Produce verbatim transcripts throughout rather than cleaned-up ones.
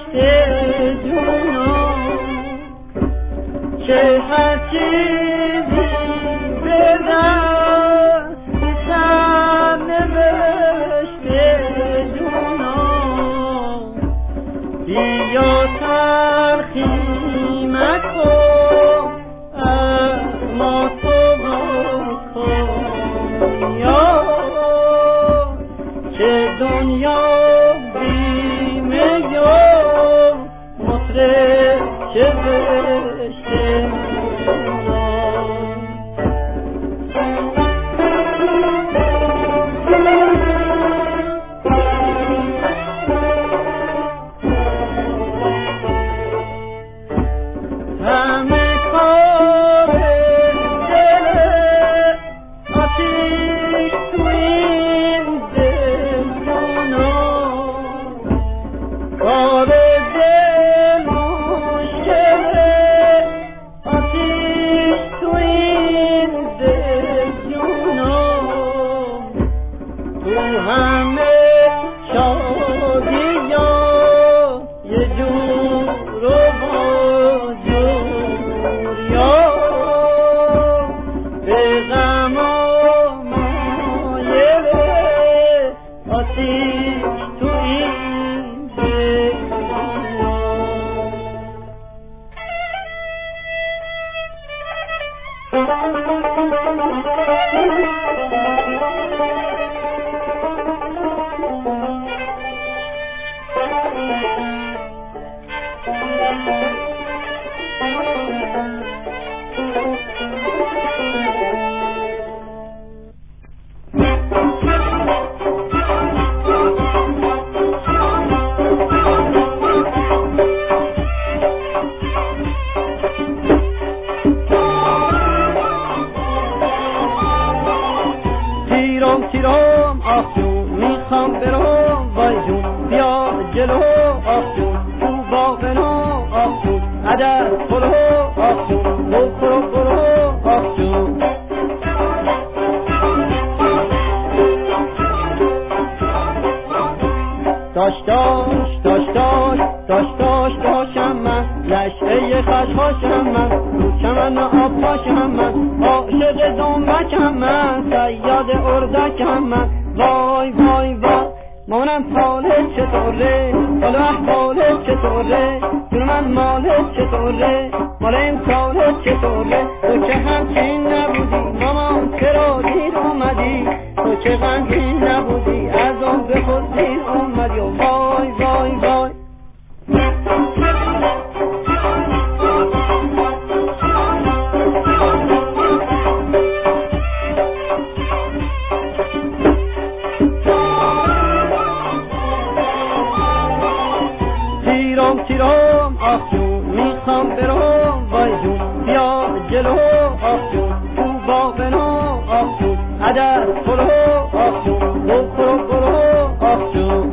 جونم که هر چیزی به دستم نوشته جونم بیا تلخی مکن اما تو بکن یا که دنیا بیمه یا مطرب چه بشته همه کار دل آتیش تو این دل جونم کار دل مشکل آتیش تو این دل جونم تو همه شادی یا یه جون رو تیرم تیرم آخ جون میخوام برم وای جون بیا جلو آخ جون تو باغنا آخ جون عدد برو آخ جون برو برو آخ جون داشت داشت داشت داشت داشت داشت داشتم من لشعه خشخاشم من رو چمن آب پاشم من عاشق دنبکم من صیاد اردکم من وای وای وای مامانم حالت چطوره حالا احوالت چطوره جون من مالت چطوره مال امسالت چطوره تو که همچین نبودی مامان چرا دیر اومدی تو که غمگین نبودی از اون به خود دیر اومدی و وای وای وای تیرم تیرم آخ جون میخوام برم وای جون بیا جلو آخ جون تو باغنا آخ جون عدد برو آخ جون برو برو آخ جون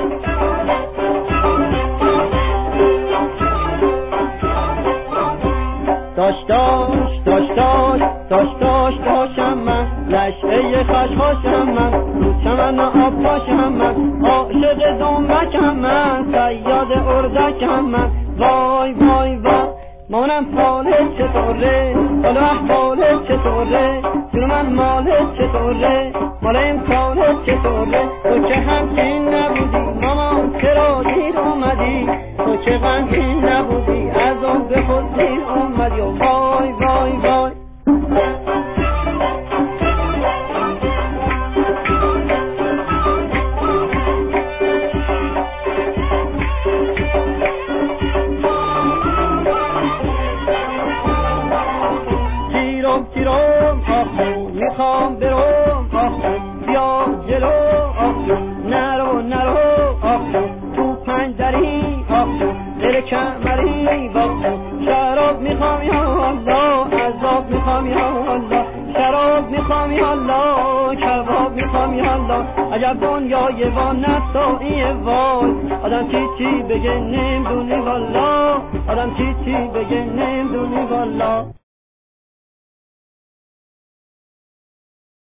داشت داشت داشت داشت داشت داشت داشتم من لشعه خشخاشم من رو چمن آب پاشم من عاشق دنبکم من صیاد اردکم من وای وای وای مامانم حالت چطوره حالا احوالت چطوره جون من مالت چطوره مال امسالت چطوره تو که همچین نبودی مامان چرا دیر اومدی تو که غمگین نبودی از اون به خود دیر اومدی و وای وای وای تیرم تیرم آخون میخوام برم آخون بیا جلو آخون نرو نرو آخون تو پنجری آخون دل کمری باخون شراب میخوام یا الله عذاب میخوام یا الله شراب میخوام یا الله کباب میخوام یا الله عجب دنیای وان نسایی وای آدم چی چی بگه نمیدونی والا آدم چی چی بگه نمیدونی والا